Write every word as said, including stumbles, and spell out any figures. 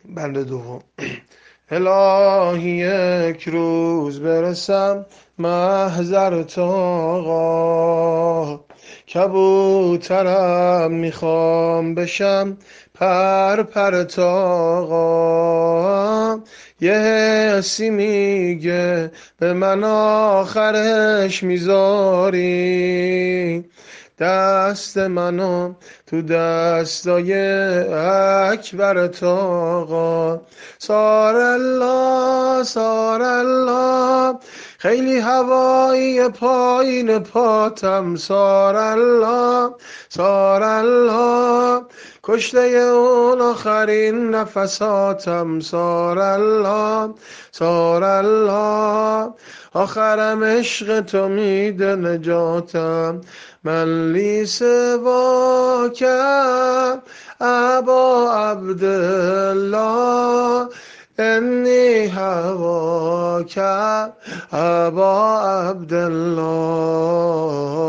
بند دوم. الهی یک روز برسم محضر تو آقا، کبوترم میخوام بشم پر پر تو آقا. یه حسی میگه به من آخرش میذاری، دست منو تو دستای اکبر تو آقا. سارالله سارالله، خیلی هوایی پایین پاتم. سارالله سارالله، کشته اون آخرین نفساتم. سارالله سارالله، آخرم عشق تو میده نجاتم. من لی سواک ابا عبدالله، انی هواک ابا عبدالله.